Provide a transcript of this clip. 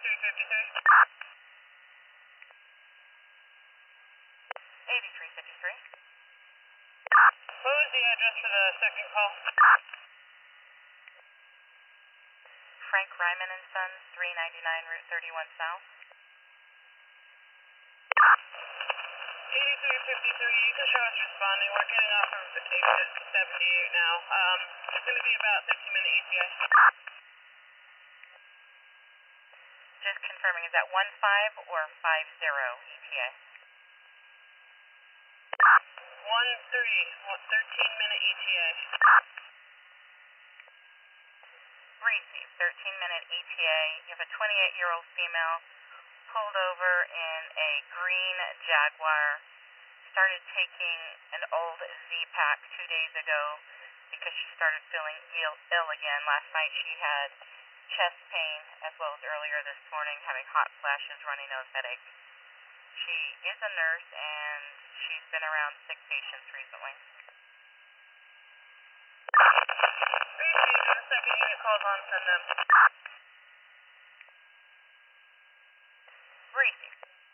8353. What was the address for the second call? Frank Ryman and Sons, 399 Route 31 South. 8353, you can show us responding. We're getting off of exit 78 now. It's going to be about 15-minute ETA. Just confirming, is that 15 or 50 ETA? 13-minute ETA. Receive, 13-minute ETA. You have a 28-year-old female pulled over in a green Jaguar. Started taking an old Z-Pack 2 days ago because she started feeling ill again. Last night she had chest pain as well as earlier this morning having hot flashes, runny nose, headache. She is a nurse and she's been around sick patients recently. Receive, in a second. Unit calls on, send them. Receive.